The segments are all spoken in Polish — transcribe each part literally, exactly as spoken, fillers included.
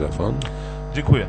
mikrofon. Dziękuję.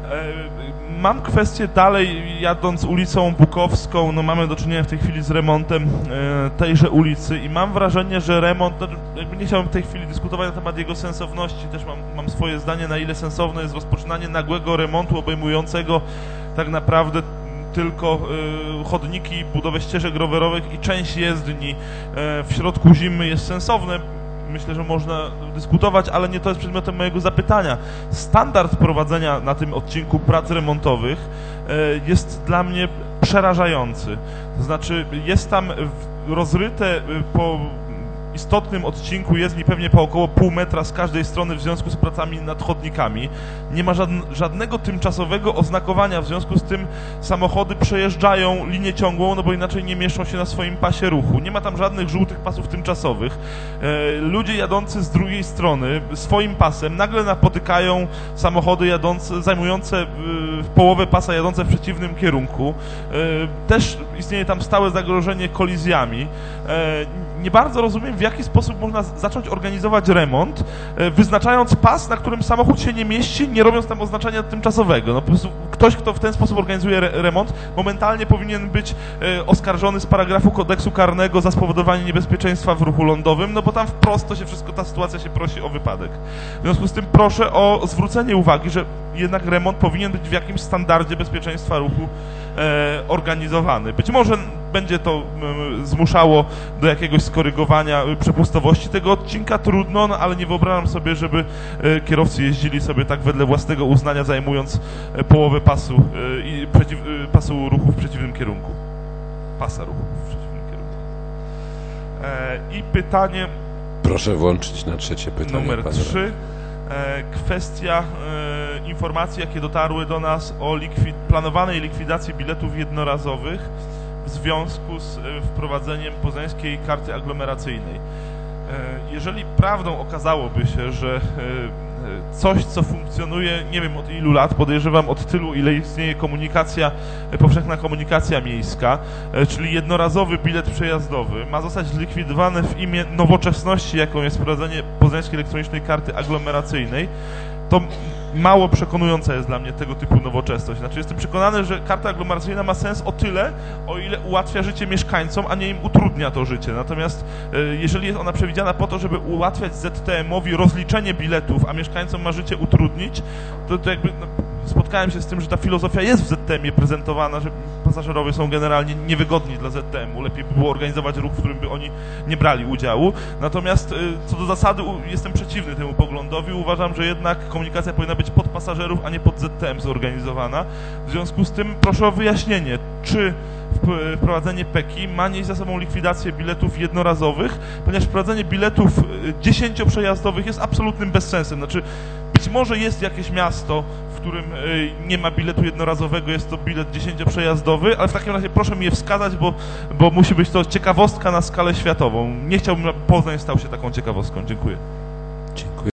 Mam kwestię dalej, jadąc ulicą Bukowską, no mamy do czynienia w tej chwili z remontem tejże ulicy i mam wrażenie, że remont, jakby nie chciałbym w tej chwili dyskutować na temat jego sensowności, też mam, mam swoje zdanie, na ile sensowne jest rozpoczynanie nagłego remontu obejmującego tak naprawdę tylko chodniki, budowę ścieżek rowerowych i część jezdni w środku zimy jest sensowne. Myślę, że można dyskutować, ale nie to jest przedmiotem mojego zapytania. Standard prowadzenia na tym odcinku prac remontowych jest dla mnie przerażający. To znaczy jest tam rozryte po istotnym odcinku jezdni pewnie po około pół metra z każdej strony w związku z pracami nad chodnikami. Nie ma żadnego tymczasowego oznakowania, w związku z tym samochody przejeżdżają linię ciągłą, no bo inaczej nie mieszczą się na swoim pasie ruchu. Nie ma tam żadnych żółtych pasów tymczasowych. E, ludzie jadący z drugiej strony swoim pasem nagle napotykają samochody jadące, zajmujące e, połowę pasa jadące w przeciwnym kierunku. E, też istnieje tam stałe zagrożenie kolizjami. E, nie bardzo rozumiem, w jaki sposób można zacząć organizować remont, wyznaczając pas, na którym samochód się nie mieści, nie robiąc tam oznaczenia tymczasowego. No, po prostu ktoś, kto w ten sposób organizuje re remont, momentalnie powinien być e, oskarżony z paragrafu kodeksu karnego za spowodowanie niebezpieczeństwa w ruchu lądowym, no bo tam wprost to się wszystko, ta sytuacja się prosi o wypadek. W związku z tym proszę o zwrócenie uwagi, że jednak remont powinien być w jakimś standardzie bezpieczeństwa ruchu e, organizowany. Być może będzie to e, zmuszało do jakiegoś skorygowania przepustowości tego odcinka, trudno, no, ale nie wyobrażam sobie, żeby e, kierowcy jeździli sobie tak wedle własnego uznania, zajmując e, połowę pasu, e, i przeciw, e, pasu ruchu w przeciwnym kierunku. Pasa ruchu w przeciwnym kierunku. E, I pytanie... Proszę włączyć na trzecie pytanie. Numer trzy. E, kwestia e, informacji, jakie dotarły do nas o likwid planowanej likwidacji biletów jednorazowych w związku z e, wprowadzeniem poznańskiej karty aglomeracyjnej. E, jeżeli prawdą okazałoby się, że e, coś, co funkcjonuje, nie wiem od ilu lat, podejrzewam od tylu, ile istnieje komunikacja, powszechna komunikacja miejska, e, czyli jednorazowy bilet przejazdowy, ma zostać zlikwidowany w imię nowoczesności, jaką jest wprowadzenie poznańskiej elektronicznej karty aglomeracyjnej, to mało przekonująca jest dla mnie tego typu nowoczesność. Znaczy jestem przekonany, że karta aglomeracyjna ma sens o tyle, o ile ułatwia życie mieszkańcom, a nie im utrudnia to życie. Natomiast e, jeżeli jest ona przewidziana po to, żeby ułatwiać Z T M-owi rozliczenie biletów, a mieszkańcom ma życie utrudnić, to, to jakby... No, spotkałem się z tym, że ta filozofia jest w Z T M-ie prezentowana, że pasażerowie są generalnie niewygodni dla Z T M-u. Lepiej by było organizować ruch, w którym by oni nie brali udziału. Natomiast co do zasady jestem przeciwny temu poglądowi. Uważam, że jednak komunikacja powinna być pod pasażerów, a nie pod Z T M zorganizowana. W związku z tym proszę o wyjaśnienie, czy wprowadzenie P E K I ma nieść za sobą likwidację biletów jednorazowych, ponieważ wprowadzenie biletów dziesięcioprzejazdowych jest absolutnym bezsensem. Znaczy, być może jest jakieś miasto, w którym nie ma biletu jednorazowego, jest to bilet dziesięcioprzejazdowy, ale w takim razie proszę mi je wskazać, bo, bo musi być to ciekawostka na skalę światową. Nie chciałbym, aby Poznań stał się taką ciekawostką. Dziękuję. Dziękuję.